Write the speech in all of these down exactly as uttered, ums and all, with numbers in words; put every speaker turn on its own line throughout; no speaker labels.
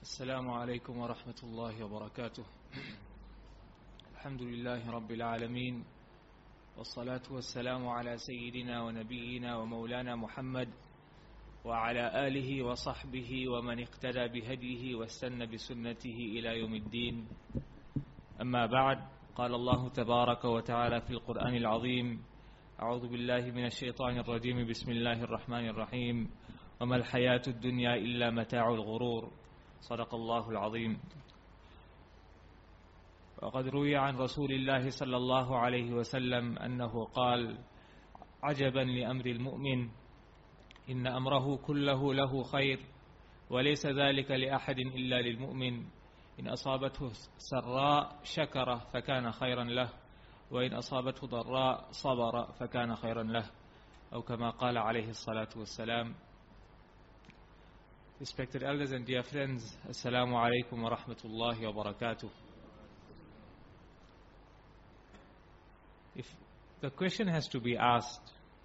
السلام عليكم ورحمة الله وبركاته. الحمد لله رب العالمين، والصلاة والسلام على سيدنا ونبينا ومولانا محمد وعلى آله وصحبه ومن اقتدى بهديه واستنى بسنته إلى يوم الدين. أما بعد، قال الله تبارك وتعالى في القرآن العظيم: أعوذ بالله من الشيطان الرجيم، بسم الله الرحمن الرحيم، وما الحياة الدنيا إلا متاع الغرور. صدق الله العظيم. وقد روي عن رسول الله صلى الله عليه وسلم أنه قال: عجبا لأمر المؤمن، إن أمره كله له خير، وليس ذلك لأحد إلا للمؤمن، إن أصابته سراء شكر فكان خيرا له، وإن أصابته ضراء صبر فكان خيرا له، أو كما قال عليه الصلاة والسلام. Respected elders and dear friends, Assalamu alaikum wa rahmatullahi wa barakatuh. If the question has to be asked,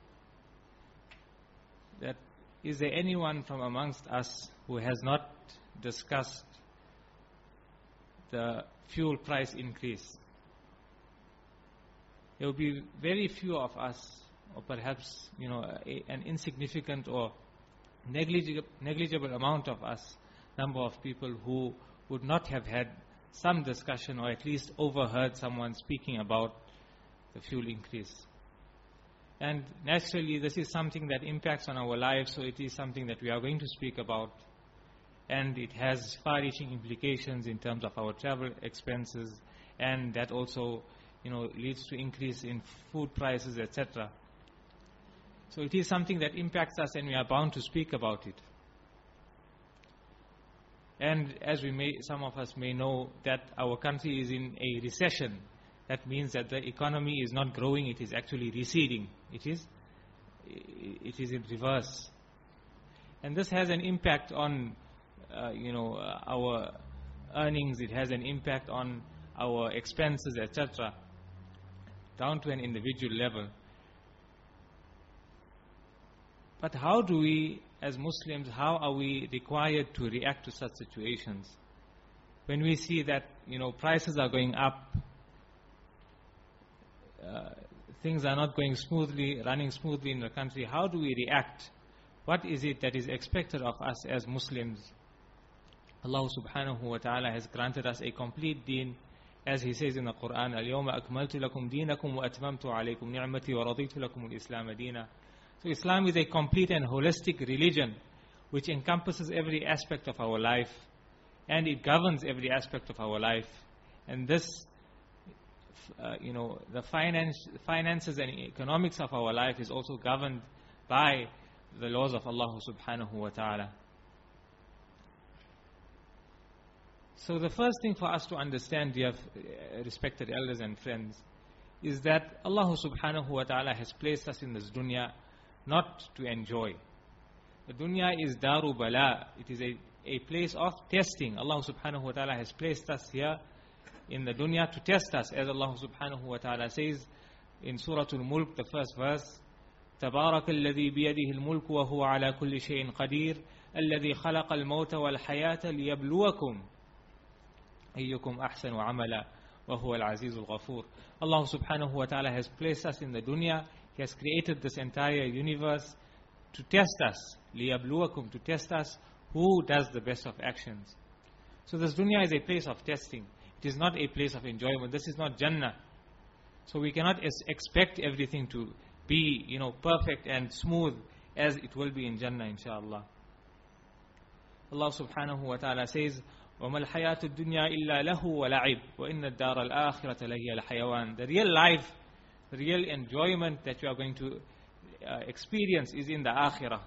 that is there anyone from amongst us who has not discussed the fuel price increase? There will be very few of us, or perhaps you know a, an insignificant or negligible, negligible amount of us, number of people who would not have had some discussion or at least overheard someone speaking about the fuel increase. And naturally this is something that impacts on our lives, so it is something that we are going to speak about, and it has far-reaching implications in terms of our travel expenses, and that also you know leads to increase in food prices, et cetera. So it is something that impacts us, and we are bound to speak about it. And as we may, some of us may know, that our country is in a recession. That means that the economy is not growing; it is actually receding. It is, it is in reverse, and this has an impact on, uh, you know, uh, our earnings. It has an impact on our expenses, et cetera, down to an individual level. But how do we, as Muslims, how are we required to react to such situations? When we see that, you know, prices are going up, uh, things are not going smoothly, running smoothly in the country, how do we react? What is it that is expected of us as Muslims? Allah subhanahu wa ta'ala has granted us a complete deen, as He says in the Quran, الْيَوْمَ أَكْمَلْتُ لَكُمْ دِينَكُمْ وَأَتْمَمْتُ عَلَيْكُمْ نِعْمَتِي وَرَضِيتُ لَكُمُ الْإِسْلَامَ دِينًا. So Islam is a complete and holistic religion which encompasses every aspect of our life, and it governs every aspect of our life. And this, uh, you know, the finance, finances and economics of our life is also governed by the laws of Allah subhanahu wa ta'ala. So the first thing for us to understand, dear respected elders and friends, is that Allah subhanahu wa ta'ala has placed us in this dunya not to enjoy. The dunya is daru bala. It is a, a place of testing. Allah subhanahu wa ta'ala has placed us here in the dunya to test us, as Allah subhanahu wa ta'ala says in Surah Al-Mulk, the first verse: تبارك الذي بيده الملك وهو على كل شيء قدير الذي خلق الموت والحياة ليبلوكم أيكم أحسن عملا وهو العزيز الغفور. Allah subhanahu wa ta'ala has placed us in the dunya. He has created this entire universe to test us, لِيَبْلُوَكُمْ, to test us who does the best of actions. So this dunya is a place of testing. It is not a place of enjoyment. This is not Jannah. So we cannot expect everything to be, you know, perfect and smooth as it will be in Jannah, inshallah. Allah subhanahu wa ta'ala says, وَمَا الْحَيَاةُ الدُّنْيَا إِلَّا لَهُ وَلَعِبْ وَإِنَّ الدَّارَ الْآخِرَةَ لَهِيَ الْحَيَوَانِ. The real life, the real enjoyment that you are going to uh, experience is in the akhirah.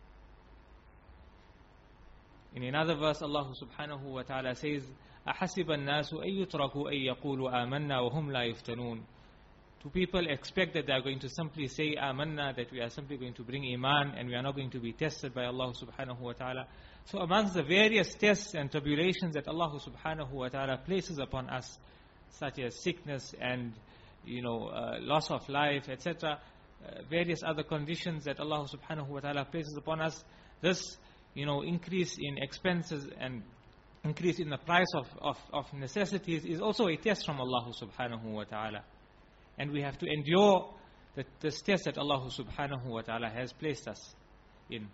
In another verse, Allah subhanahu wa ta'ala says, أَحَسِبَ النَّاسُ أَن يُتْرَكُوا أَن يَقُولُوا آمَنَّا وَهُمْ لَا يُفْتَنُونَ. Do people expect that they are going to simply say amanna, that we are simply going to bring iman and we are not going to be tested by Allah subhanahu wa ta'ala? So amongst the various tests and tribulations that Allah subhanahu wa ta'ala places upon us, such as sickness and you know uh, loss of life, et cetera, uh, various other conditions that Allah subhanahu wa ta'ala places upon us, this you know increase in expenses and increase in the price of, of, of necessities is also a test from Allah subhanahu wa ta'ala. And we have to endure the, this test that Allah subhanahu wa ta'ala has placed us in.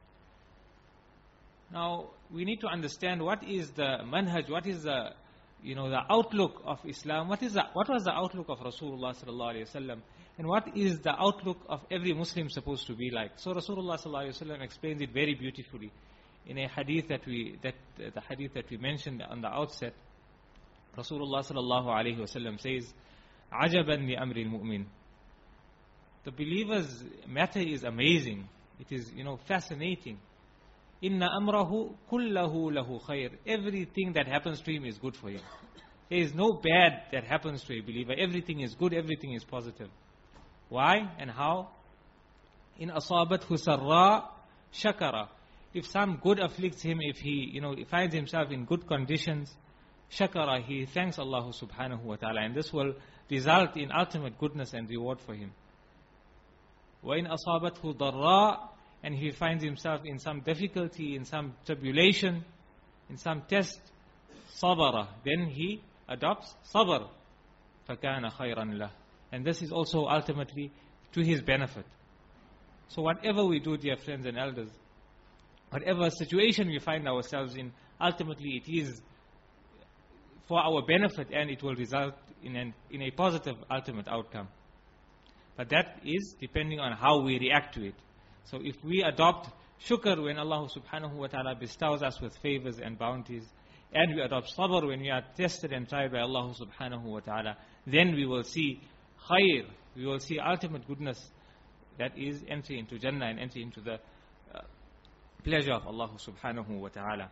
Now, we need to understand what is the manhaj, what is the, you know, the outlook of Islam, what is the, what was the outlook of Rasulullah sallallahu alayhi wa sallam, and what is the outlook of every Muslim supposed to be like. So Rasulullah sallallahu alayhi wa sallam explains it very beautifully in a hadith that we, that uh, the hadith that we mentioned on the outset. Rasulullah sallallahu alayhi wa sallam says, "Ajaban li amri al-mu'min." The believer's matter is amazing. It is, you know, fascinating. Inna amrahu kullahu lahu khair. Everything that happens to him is good for him. There is no bad that happens to a believer. Everything is good, everything is positive. Why and how? In asabathu sarra shakara. If some good afflicts him, if he, you know, finds himself in good conditions, shakara, he thanks Allah subhanahu wa ta'ala, and this will result in ultimate goodness and reward for him. Wa in asabathu darra, and he finds himself in some difficulty, in some tribulation, in some test, sabara, then he adopts sabr. فَكَانَ خَيْرًا لَهُ. And this is also ultimately to his benefit. So whatever we do, dear friends and elders, whatever situation we find ourselves in, ultimately it is for our benefit, and it will result in, an, in a positive ultimate outcome. But that is depending on how we react to it. So if we adopt shukr when Allah subhanahu wa ta'ala bestows us with favors and bounties, and we adopt sabr when we are tested and tried by Allah subhanahu wa ta'ala, then we will see khair, we will see ultimate goodness, that is entry into Jannah and entry into the uh, pleasure of Allah subhanahu wa ta'ala.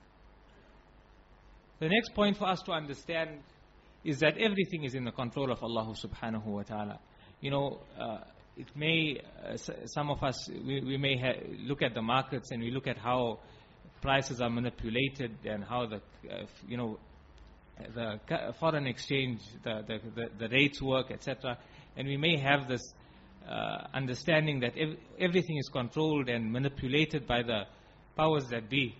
The next point for us to understand is that everything is in the control of Allah subhanahu wa ta'ala. You know, uh, it may, uh, some of us, we, we may ha- look at the markets and we look at how prices are manipulated and how the, uh, you know, the foreign exchange, the, the, the, the rates work, et cetera. And we may have this uh, understanding that ev- everything is controlled and manipulated by the powers that be.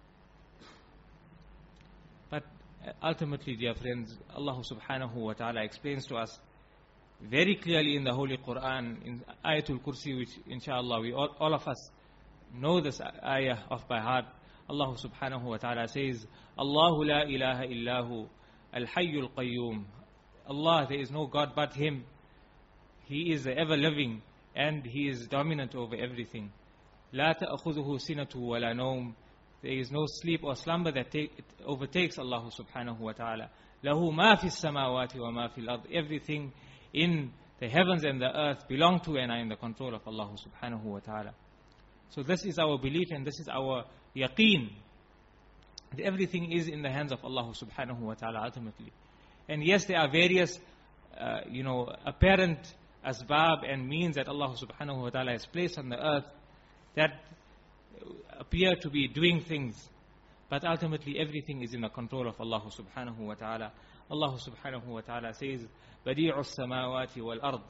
But ultimately, dear friends, Allah subhanahu wa ta'ala explains to us very clearly in the Holy Quran, in Ayatul Kursi, which inshallah we all, all of us know this ayah off by heart. Allah subhanahu wa ta'ala says, Allahu la ilaha illahu al-hayyul qayyum. Allah, there is no God but Him. He is the ever-living and He is dominant over everything. La ta'khudhuhu sinatu wa la nawm. There is no sleep or slumber that take, overtakes Allah subhanahu wa ta'ala. Lahu ma fi samawati wa ma fi al-ard. Everything in the heavens and the earth belong to and are in the control of Allah subhanahu wa ta'ala. So this is our belief and this is our yaqeen. Everything is in the hands of Allah subhanahu wa ta'ala ultimately. And yes, there are various, uh, you know, apparent asbab and means that Allah subhanahu wa ta'ala has placed on the earth that appear to be doing things. But ultimately everything is in the control of Allah subhanahu wa ta'ala. Allah subhanahu wa ta'ala says, Badi'u as-samawati wal-ard.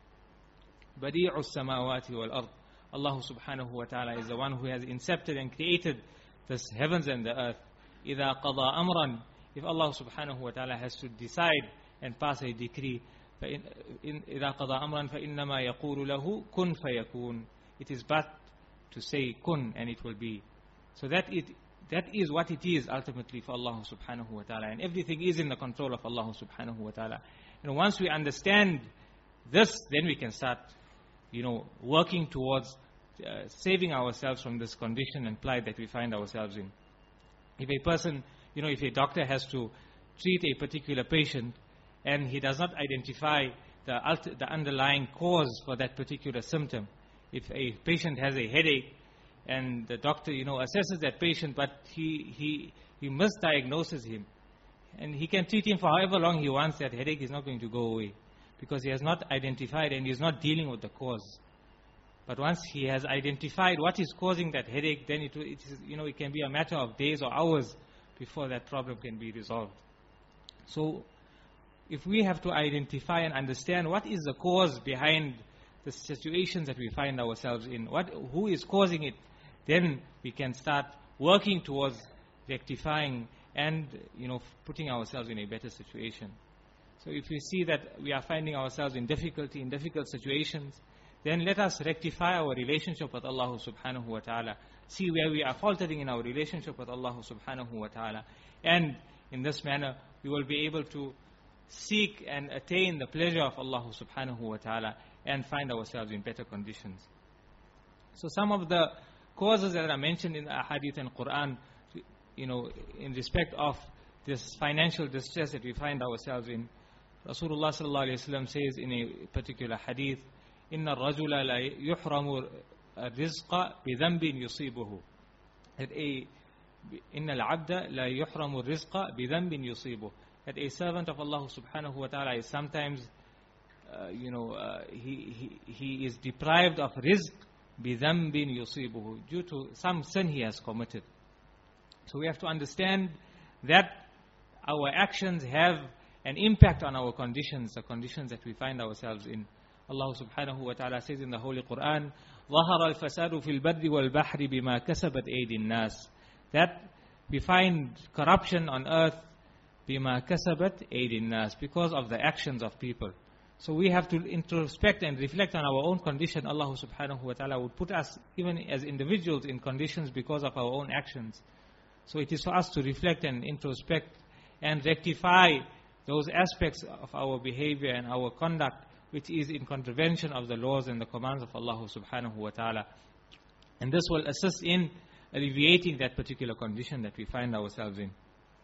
Badi'u as-samawati wal-ard. Allah subhanahu wa ta'ala is the one who has incepted and created this heavens and the earth. إِذَا قَضَى أَمْرًا. If Allah subhanahu wa ta'ala has to decide and pass a decree, إِذَا قَضَى أَمْرًا فَإِنَّمَا يَقُولُ لَهُ كُنْ فَيَكُونُ. It is but to say kun and it will be. So that it that is what it is ultimately for Allah subhanahu wa ta'ala. And everything is in the control of Allah subhanahu wa ta'ala. And once we understand this, then we can start, you know, working towards uh, saving ourselves from this condition and plight that we find ourselves in. If a person, you know, if a doctor has to treat a particular patient and he does not identify the, ulti- the underlying cause for that particular symptom. If a patient has a headache and the doctor, you know, assesses that patient, but he, he, he misdiagnoses him, and he can treat him for however long he wants, that headache is not going to go away because he has not identified and he is not dealing with the cause. But once he has identified what is causing that headache, then it, it is, you know, it can be a matter of days or hours before that problem can be resolved. So, if we have to identify and understand what is the cause behind the situations that we find ourselves in, what, who is causing it, then we can start working towards rectifying and, you know, putting ourselves in a better situation. So if we see that we are finding ourselves in difficulty, in difficult situations, then let us rectify our relationship with Allah subhanahu wa ta'ala. See where we are faltering in our relationship with Allah subhanahu wa ta'ala. And in this manner, we will be able to seek and attain the pleasure of Allah subhanahu wa ta'ala and find ourselves in better conditions. So some of the causes that are mentioned in the Ahadith and Quran, you know, in respect of this financial distress that we find ourselves in, Rasulullah sallallahu alayhi wa sallam says in a particular hadith, إِنَّ الرَّجُلَ لَا يُحْرَمُ الرِّزْقَ بِذَنْبٍ يُصِيبُهُ. That a إِنَّ الْعَبْدَ لَا يُحْرَمُ الرِّزْقَ بِذَنْبٍ يُصِيبُهُ. That a servant of Allah subhanahu wa ta'ala is sometimes, uh, you know, uh, he, he, he is deprived of rizq بِذَنْبٍ يُصِيبُهُ, due to some sin he has committed. So we have to understand that our actions have an impact on our conditions, the conditions that we find ourselves in. Allah subhanahu wa ta'ala says in the Holy Quran, ظَهَرَ الْفَسَادُ فِي الْبَرِّ وَالْبَحْرِ بِمَا كَسَبَتْ أَيْدِي النَّاسِ. That we find corruption on earth بِمَا كَسَبَتْ أَيْدِي النَّاسِ, because of the actions of people. So we have to introspect and reflect on our own condition. Allah subhanahu wa ta'ala would put us, even as individuals, in conditions because of our own actions. So it is for us to reflect and introspect and rectify those aspects of our behavior and our conduct which is in contravention of the laws and the commands of Allah subhanahu wa ta'ala. And this will assist in alleviating that particular condition that we find ourselves in.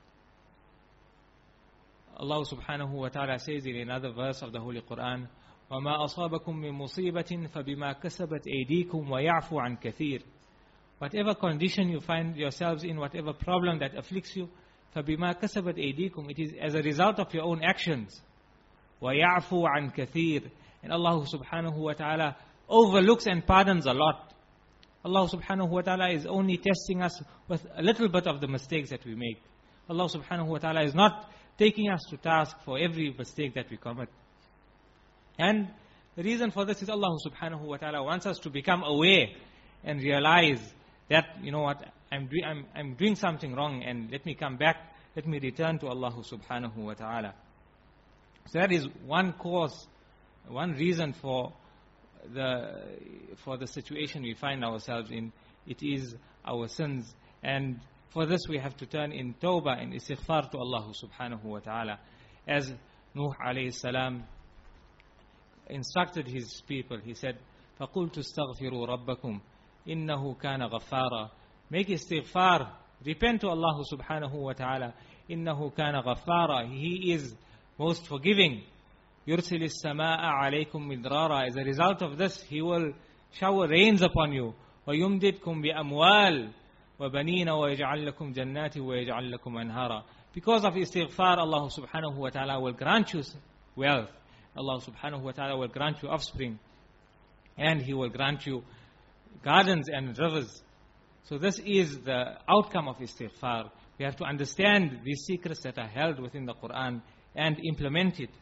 Allah subhanahu wa ta'ala says in another verse of the Holy Quran, وَمَا أَصَابَكُم مِّن مُّصِيبَةٍ فَبِمَا كَسَبَتْ أَيْدِيكُمْ وَيَعْفُ عَنْ كَثِيرٍ. Whatever condition you find yourselves in, whatever problem that afflicts you, فَبِمَا كَسَبَتْ أَيْدِيكُمْ, it is as a result of your own actions. وَيَعْفُ عَنْ كَثِيرٍ. And Allah subhanahu wa ta'ala overlooks and pardons a lot. Allah subhanahu wa ta'ala is only testing us with a little bit of the mistakes that we make. Allah subhanahu wa ta'ala is not taking us to task for every mistake that we commit. And the reason for this is Allah subhanahu wa ta'ala wants us to become aware and realize that, you know what, I'm, do- I'm, I'm doing something wrong, and let me come back, let me return to Allah subhanahu wa ta'ala. So that is one cause, one reason for the for the situation we find ourselves in. It is our sins, and for this we have to turn in tawbah and istighfar to Allah subhanahu wa ta'ala. As Nuh alayhi salam instructed his people, he said, فَقُلْتُ اسْتَغْفِرُوا رَبَّكُمْ إِنَّهُ كَانَ غَفَّارًا. Make istighfar, repent to Allah subhanahu wa ta'ala. إِنَّهُ كَانَ غَفَّارًا. He is most forgiving. يُرْسِلِ السَّمَاءَ عَلَيْكُمْ مِدْرَارًا. As a result of this, He will shower rains upon you. وَيُمْدِدْكُمْ بِأَمْوَالٍ وَبَنِينَ وَيَجْعَلْ لَكُمْ جَنَّاتٍ وَيَجْعَلْ لَكُمْ أَنْهَارًا. Because of istighfar, Allah subhanahu wa ta'ala will grant you wealth. Allah subhanahu wa ta'ala will grant you offspring. And He will grant you gardens and rivers. So this is the outcome of istighfar. We have to understand these secrets that are held within the Quran and implement it.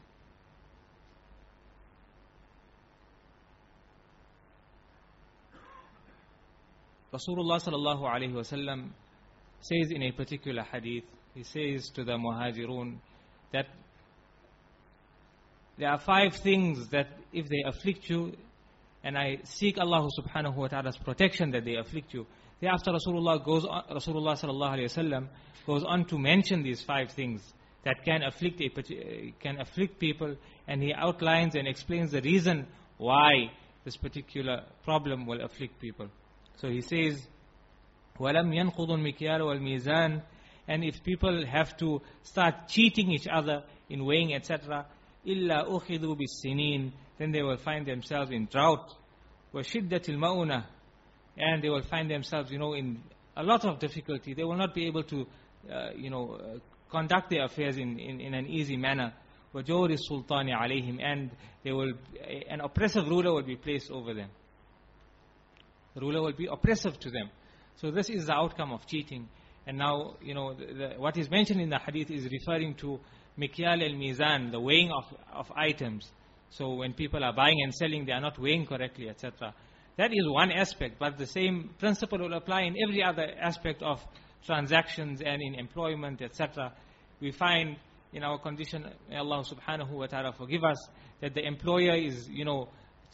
Rasulullah sallallahu alayhi wa sallam says in a particular hadith, he says to the muhajirun that there are five things that if they afflict you, and I seek Allah subhanahu wa ta'ala's protection that they afflict you. Thereafter Rasulullah goes on, Rasulullah sallallahu alayhi wa sallam goes on to mention these five things that can afflict a, can afflict people, and he outlines and explains the reason why this particular problem will afflict people. So he says, وَلَمْ يَنْقُضُ الْمِكْيَالَ وَالْمِيزَانِ. And if people have to start cheating each other in weighing, et cetera, إِلَّا أُخِذُوا بِالسِّنِينَ. Then they will find themselves in drought. وَشِدَّةِ الْمَؤُنَةِ. And they will find themselves, you know, in a lot of difficulty. They will not be able to, uh, you know, uh, conduct their affairs in, in, in an easy manner. وَجَوْرِ السُّلْطَانِ عَلَيْهِمْ. And they will, an oppressive ruler will be placed over them. The ruler will be oppressive to them. So this is the outcome of cheating. And now, you know, the, the, what is mentioned in the hadith is referring to mikyal al-mizan, the weighing of, of items. So when people are buying and selling, they are not weighing correctly, et cetera. That is one aspect, but the same principle will apply in every other aspect of transactions and in employment, et cetera, we find in our condition, may Allah subhanahu wa ta'ala forgive us, that the employer is, you know,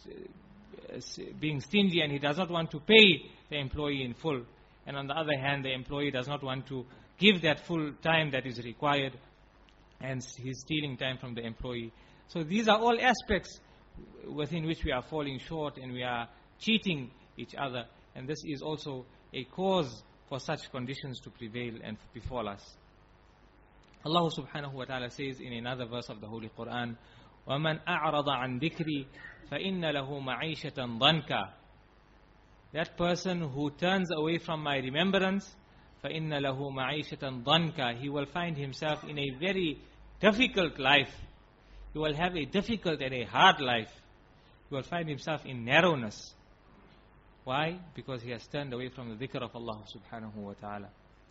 being stingy and he does not want to pay the employee in full. And on the other hand, the employee does not want to give that full time that is required, and he's stealing time from the employee. So these are all aspects within which we are falling short and we are cheating each other. And this is also a cause for such conditions to prevail and befall us. Allah subhanahu wa ta'ala says in another verse of the Holy Quran, وَمَنْ أَعْرَضَ عَنْ ذِكْرِي فَإِنَّ لَهُ مَعِيشَةً ضَنْكَ. That person who turns away from my remembrance, فَإِنَّ لَهُ مَعِيشَةً ضَنْكَ, he will find himself in a very difficult life. He will have a difficult and a hard life. He will find himself in narrowness. Why? Because he has turned away from the dhikr of Allah subhanahu wa ta'ala.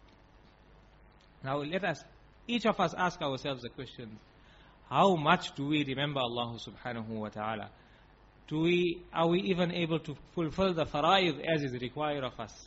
Now let us, each of us ask ourselves the question, how much do we remember Allah subhanahu wa ta'ala? Do we, are we even able to fulfill the fara'id as is required of us?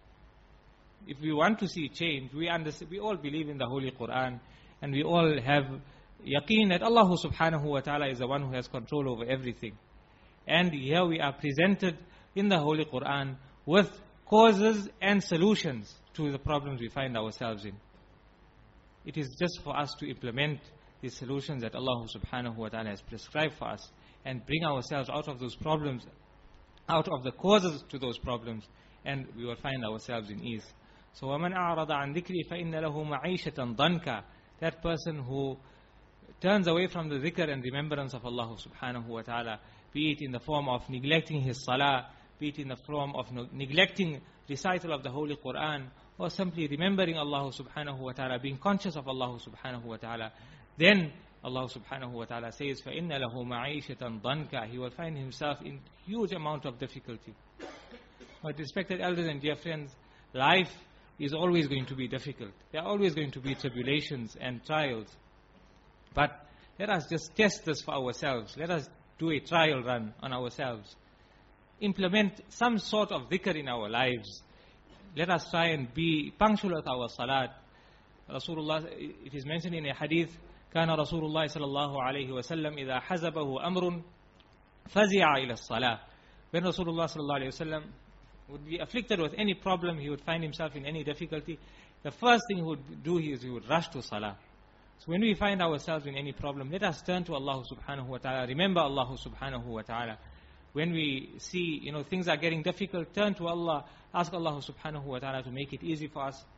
If we want to see change, we understand, we all believe in the Holy Quran, and we all have yaqeen that Allah subhanahu wa ta'ala is the one who has control over everything. And here we are presented in the Holy Quran with causes and solutions to the problems we find ourselves in. It is just for us to implement the solutions that Allah subhanahu wa ta'ala has prescribed for us and bring ourselves out of those problems, out of the causes to those problems, and we will find ourselves in ease. So وَمَنْ أَعْرَضَ عَنْ ذِكْرِي فَإِنَّ لَهُ مَعِيشَةً ضَنْكَ. That person who turns away from the dhikr and remembrance of Allah subhanahu wa ta'ala, be it in the form of neglecting his salah, be it in the form of neglecting recital of the Holy Quran, or simply remembering Allah subhanahu wa ta'ala, being conscious of Allah subhanahu wa ta'ala, then Allah subhanahu wa ta'ala says, فَإِنَّ لَهُ مَعِيشَةً ضَنْكَ. He will find himself in huge amount of difficulty. But respected elders and dear friends, life is always going to be difficult. There are always going to be tribulations and trials. But let us just test this for ourselves. Let us do a trial run on ourselves. Implement some sort of dhikr in our lives. Let us try and be punctual with our salat. Rasulullah, it is mentioned in a hadith, كان رسول الله صلى الله عليه وسلم إذا حزبه أمر فزع إلى الصلاة. When Rasulullah صلى الله عليه وسلم would be afflicted with any problem, he would find himself in any difficulty, the first thing he would do is he would rush to salah. So when we find ourselves in any problem, let us turn to Allah subhanahu wa ta'ala, remember Allah subhanahu wa ta'ala. When we see, you know, things are getting difficult, turn to Allah, ask Allah subhanahu wa ta'ala to make it easy for us.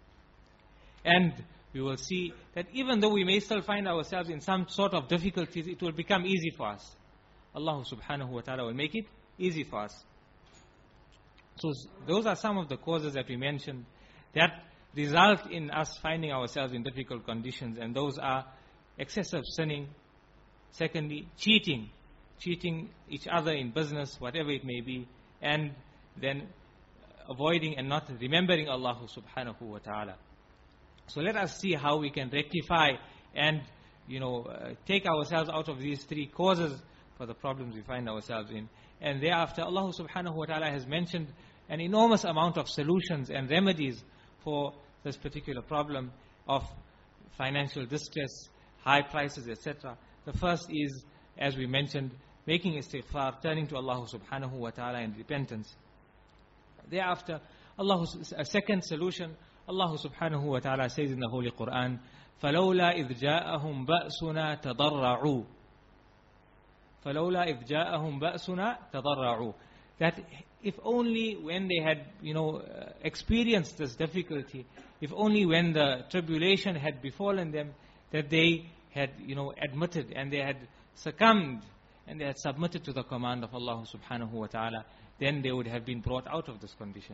And we will see that even though we may still find ourselves in some sort of difficulties, it will become easy for us. Allah subhanahu wa ta'ala will make it easy for us. So those are some of the causes that we mentioned that result in us finding ourselves in difficult conditions, and those are excessive sinning, secondly, cheating, cheating each other in business, whatever it may be, and then avoiding and not remembering Allah subhanahu wa ta'ala. So let us see how we can rectify and, you know, uh, take ourselves out of these three causes for the problems we find ourselves in. And thereafter, Allah subhanahu wa ta'ala has mentioned an enormous amount of solutions and remedies for this particular problem of financial distress, high prices, et cetera. The first is, as we mentioned, making istighfar, turning to Allah subhanahu wa ta'ala in repentance. Thereafter, Allah's a second solution, Allah subhanahu wa ta'ala says in the Holy Quran, فَلَوْلَا إِذْ جَاءَهُمْ بَأْسُنَا تَضَرَّعُوا فَلَوْلَا إِذْ جَاءَهُمْ بَأْسُنَا تَضَرَّعُوا. That if only when they had, you know, uh, experienced this difficulty, if only when the tribulation had befallen them, that they had, you know, admitted and they had succumbed and they had submitted to the command of Allah subhanahu wa ta'ala, then they would have been brought out of this condition.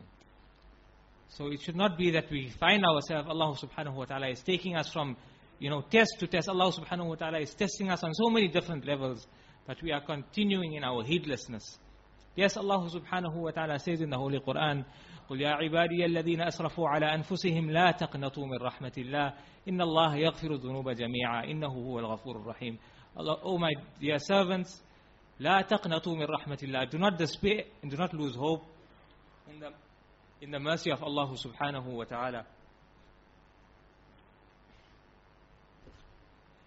So it should not be that we find ourselves, Allah subhanahu wa ta'ala is taking us from, you know, test to test. Allah subhanahu wa ta'ala is testing us on so many different levels, but we are continuing in our heedlessness. Yes, Allah subhanahu wa ta'ala says in the Holy Quran, قُلْ يَا عِبَادِيَ الَّذِينَ أَسْرَفُوا عَلَىٰ أَنفُسِهِمْ لَا تَقْنَطُوا مِنْ رَحْمَةِ اللَّهِ إِنَّ اللَّهَ يَغْفِرُ الذُّنُوبَ جَمِيعًا إِنَّهُ هُوَ الْغَفُورُ الرَّحِيمُ. Allah, oh my dear servants, لَا تَقْنَطُوا مِنْ رَحْمَةِ اللَّهِ. Do not despair and do not lose hope in the, in the mercy of Allah subhanahu wa ta'ala.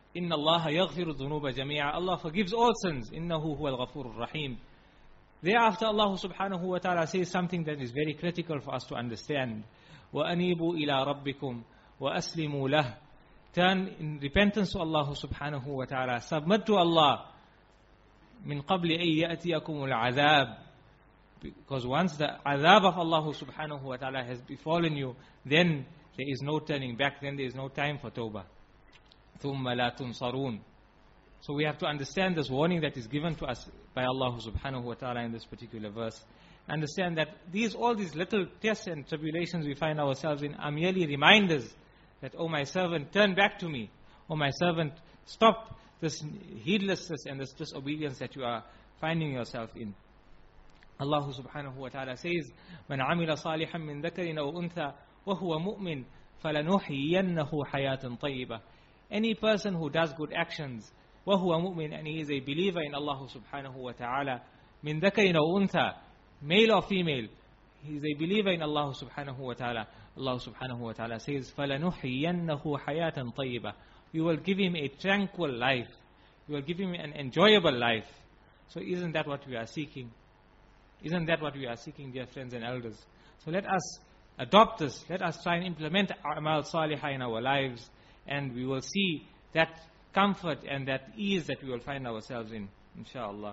Inna Allah yaghfiru dhunuba jami'a. Allah forgives all sins. Innahu huwal ghafurur rahim. Thereafter Allah subhanahu wa ta'ala says something that is very critical for us to understand. وَأَنِيبُوا إِلَىٰ رَبِّكُمْ وَأَسْلِمُوا لَهُ. Turn in repentance to Allah subhanahu wa ta'ala. Submit to Allah. مِنْ قَبْلِ أَن يَأْتِيَكُمُ الْعَذَابِ. Because once the azab of Allah subhanahu wa ta'ala has befallen you, then there is no turning back, then there is no time for tawbah. ثُمَّ لَا تُنصَرُونَ. So we have to understand this warning that is given to us by Allah subhanahu wa ta'ala in this particular verse. Understand that these, all these little tests and tribulations we find ourselves in are merely reminders that, oh my servant, turn back to me. Oh my servant, stop this heedlessness and this disobedience that you are finding yourself in. Allah subhanahu wa ta'ala says, مَنْ عَمِلَ صَالِحًا مِّن ذَكَرٍ أَوْ أُنْثَى وَهُوَ مُؤْمِنٌ فَلَنُحْيِيَنَّهُ حَيَاةً طَيِّبَةً. Any person who does good actions, وَهُوَ مُؤْمِنٌ, and he is a believer in Allah subhanahu wa ta'ala, مِن ذَكَرٍ أَوْ أُنْثَى, male or female, he is a believer in Allah subhanahu wa ta'ala. Allah subhanahu wa ta'ala says, فَلَنُحْيِيَنَّهُ حَيَاةً طَيِّبَةً. You will give him a tranquil life. You will give him an enjoyable life. So isn't that what we are seeking? Isn't that what we are seeking, dear friends and elders? So let us adopt this. Let us try and implement A'mal Salihah in our lives, and we will see that comfort and that ease that we will find ourselves in, inshaAllah.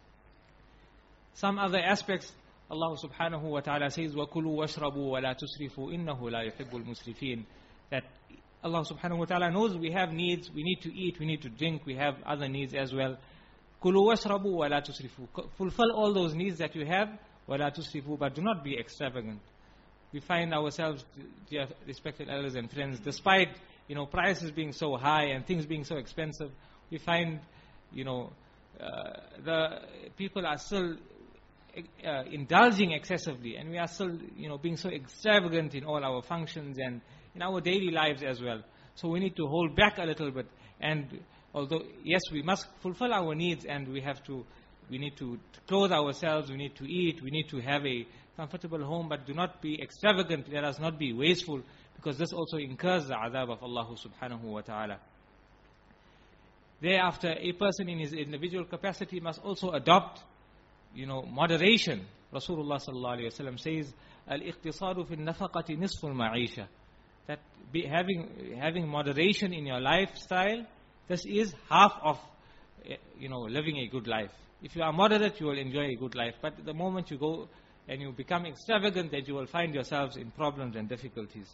Some other aspects, Allah subhanahu wa ta'ala says, وَكُلُوا وَاشْرَبُوا وَلَا تُسْرِفُوا إِنَّهُ لَا يُحِبُّ الْمُسْرِفِينَ. That Allah subhanahu wa ta'ala knows we have needs, we need to eat, we need to drink, we have other needs as well. كُلُوا وَاشْرَبُوا وَلَا تُسْرِفُوا. Fulfill all those needs that you have, وَلَا تُسْرِفُوا, but do not be extravagant. We find ourselves, dear respected elders and friends, despite, you know, prices being so high and things being so expensive, we find, you know, uh, the people are still uh, indulging excessively, and we are still, you know, being so extravagant in all our functions and in our daily lives as well. So we need to hold back a little bit, and although, yes, we must fulfill our needs, and we have to, we need to clothe ourselves, we need to eat, we need to have a comfortable home, but do not be extravagant, let us not be wasteful, because this also incurs the azab of Allah subhanahu wa ta'ala. Thereafter, a person in his individual capacity must also adopt, you know, moderation. Rasulullah sallallahu alayhi wa sallam says, Al-iqtisadu fi nafaqati nisful ma'isha. That be having, having moderation in your lifestyle, this is half of, you know, living a good life. If you are moderate, you will enjoy a good life. But the moment you go and you become extravagant, then you will find yourselves in problems and difficulties.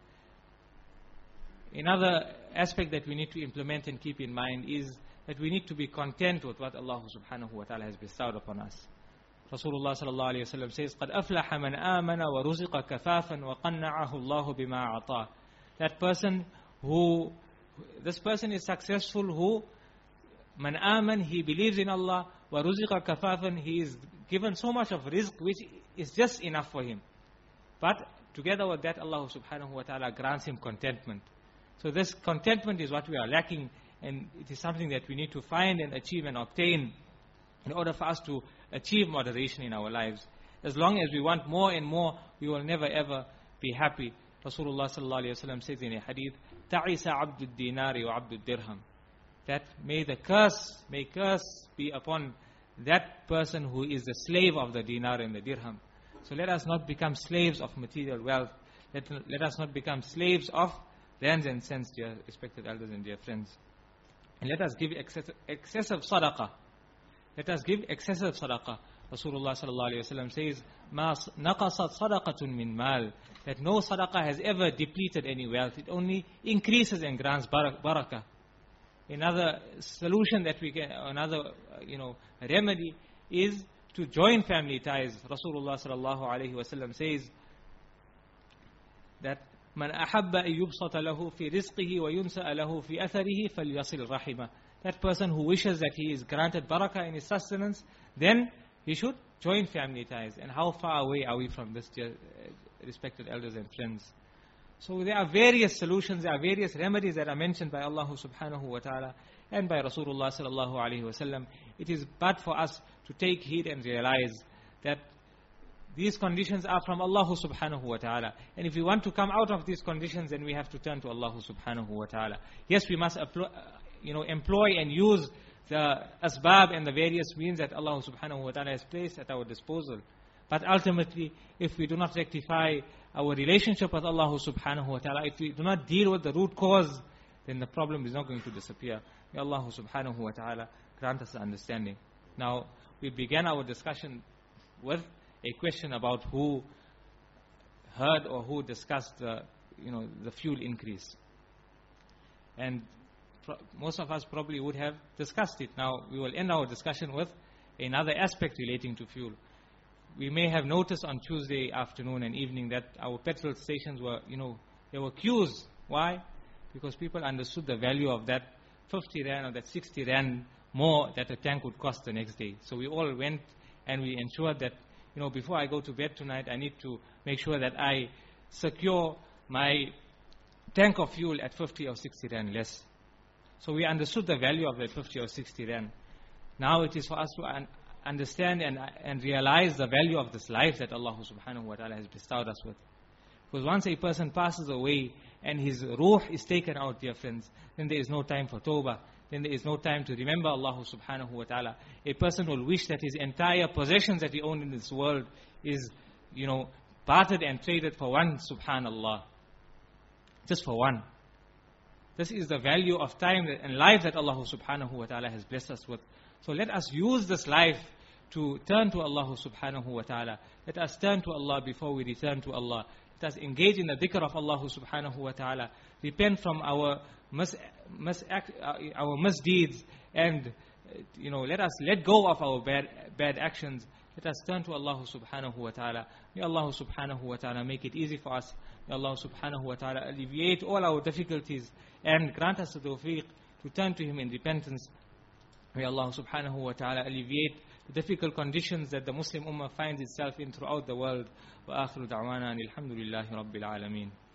Another aspect that we need to implement and keep in mind is that we need to be content with what Allah subhanahu wa ta'ala has bestowed upon us. Rasulullah sallallahu alayhi wa sallam says, قَدْ أَفْلَحَ مَنْ آمَنَ وَرُزِقَ كَفَافًا وَقَنَّعَهُ اللَّهُ بِمَا أَعْطَاهُ. That person who, this person is successful who, man aman, he believes in Allah, wa ruziqa kafafan, he is given so much of rizq which is just enough for him. But together with that, Allah subhanahu wa ta'ala grants him contentment. So this contentment is what we are lacking, and it is something that we need to find and achieve and obtain in order for us to achieve moderation in our lives. As long as we want more and more, we will never ever be happy. Rasulullah sallallahu alayhi wa sallam says in a hadith, تَعِسَ عَبْدُ الدِّينَارِ وَعَبْدُ الدِّرْهَمِ. That may the curse, may curse be upon that person who is the slave of the dinar and the dirham. So let us not become slaves of material wealth. Let, let us not become slaves of rands and cents, dear respected elders and dear friends. And let us give excessive, excessive sadaqah. Let us give excessive sadaqah. Rasulullah sallallahu alayhi wa sallam says, مَا نَقَصَتْ صَدَقَةٌ مِّن مَال. That no sadaqah has ever depleted any wealth. It only increases and grants barakah. Another solution that we can, another, you know, remedy is to join family ties. Rasulullah sallallahu alayhi wa sallam says that مَنْ أَحَبَّ أَن يُبْسَطَ لَهُ فِي رِزْقِهِ وَيُنْسَأَ لَهُ فِي أَثَرِهِ فَلْيَصِلْ رَحِمَهُ. That person who wishes that he is granted barakah in his sustenance, then he should join family ties. And how far away are we from this, dear respected elders and friends? So there are various solutions, there are various remedies that are mentioned by Allah subhanahu wa ta'ala and by Rasulullah sallallahu alayhi wa sallam. It is but for us to take heed and realize that these conditions are from Allah subhanahu wa ta'ala. And if we want to come out of these conditions, then we have to turn to Allah subhanahu wa ta'ala. Yes, we must you know, employ and use the asbab and the various means that Allah subhanahu wa ta'ala has placed at our disposal. But ultimately, if we do not rectify our relationship with Allah subhanahu wa ta'ala, if we do not deal with the root cause, then the problem is not going to disappear. May Allah subhanahu wa ta'ala grant us the understanding. Now, we began our discussion with a question about who heard or who discussed the, you know, the fuel increase. And pro- most of us probably would have discussed it. Now, we will end our discussion with another aspect relating to fuel. We may have noticed on Tuesday afternoon and evening that our petrol stations were, you know, there were queues. Why? Because people understood the value of that fifty rand or that sixty rand more that a tank would cost the next day. So we all went and we ensured that, you know, before I go to bed tonight, I need to make sure that I secure my tank of fuel at fifty or sixty rand less. So we understood the value of that fifty or sixty rand. Now it is for us to un- understand and, and realize the value of this life that Allah subhanahu wa ta'ala has bestowed us with. Because once a person passes away and his ruh is taken out, dear friends, then there is no time for tawbah. Then there is no time to remember Allah subhanahu wa ta'ala. A person will wish that his entire possessions that he owned in this world is, you know, bartered and traded for one, subhanallah. Just for one. This is the value of time and life that Allah subhanahu wa ta'ala has blessed us with. So let us use this life to turn to Allah subhanahu wa ta'ala. Let us turn to Allah before we return to Allah. Let us engage in the dhikr of Allah subhanahu wa ta'ala. Repent from our mis, mis our misdeeds, and you know, let us let go of our bad bad actions. Let us turn to Allah subhanahu wa ta'ala. May Allah subhanahu wa ta'ala make it easy for us. May Allah subhanahu wa ta'ala alleviate all our difficulties and grant us the tawfiq to turn to Him in repentance. May Allah subhanahu wa ta'ala alleviate the difficult conditions that the Muslim Ummah finds itself in throughout the world. Wa akhiru da'wana alhamdulillahi rabbil alameen.